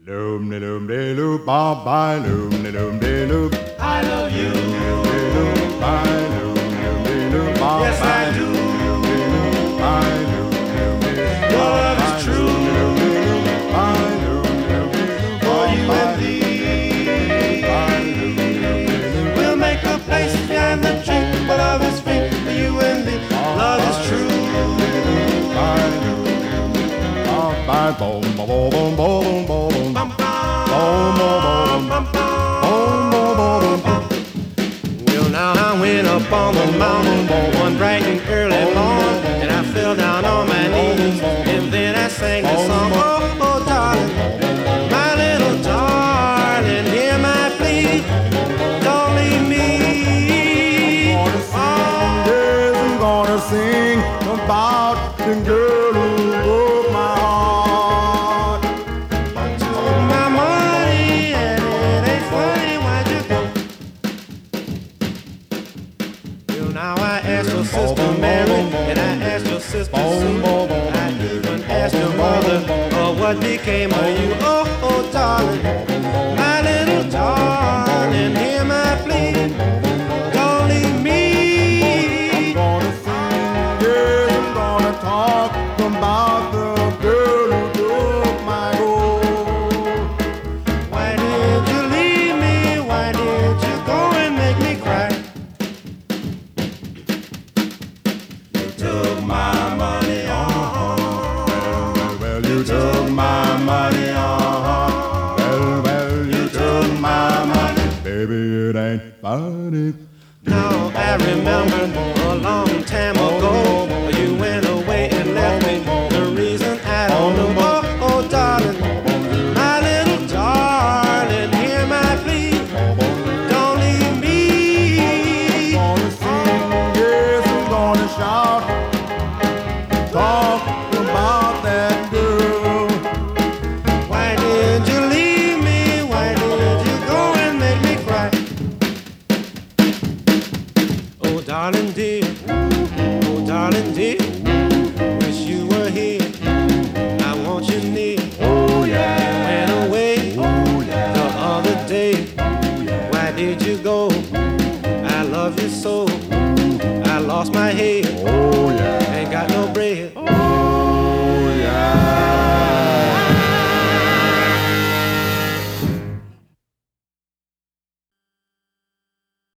Loom de loom de loop, bye bye, loom de loop. I love you. Loom de loop, bye, loom de loop, bye. Yes, I do. Your love is true. For you and me. We'll make a place behind the tree where love is free. For you and me. Love is true. Bye, boom, boom, boom, boom, boom, boom. Bum, bum, bum, bum. Well, now I went up on the mountain one bright and early morning, and I fell down on my knees, and then I sang the song. Oh, oh, darling, my little darling, hear my plea, don't leave me. Yes, I'm gonna sing about the girl who broke my heart. My money, and it ain't funny, why'd you go? Well, now I asked your sister Mary, and I asked your sister Sue, I even asked your mother, what became of you? Oh, oh, darling, my little darling, hear my plea, don't leave me. I'm gonna sing, yes, I'm gonna talk about the girl who took my gold. Why did you leave me? Why did you go and make me cry? You took my money, Well, you took my money, Well, you took my money. Baby, it ain't funny. Now I remember a long time ago, you went away and left me. The reason I don't know. Oh, oh, darling, my little darling, hear my plea, don't leave me. I'm gonna sing, yes, I'm gonna shout, talk about that girl. Why did you leave me? Why did you go and make me cry? Oh, darling dear, oh, darling dear, wish you were here. I want you near. Oh yeah, You went away oh yeah, the other day. oh yeah. Why did you go? I love you so. I lost my head.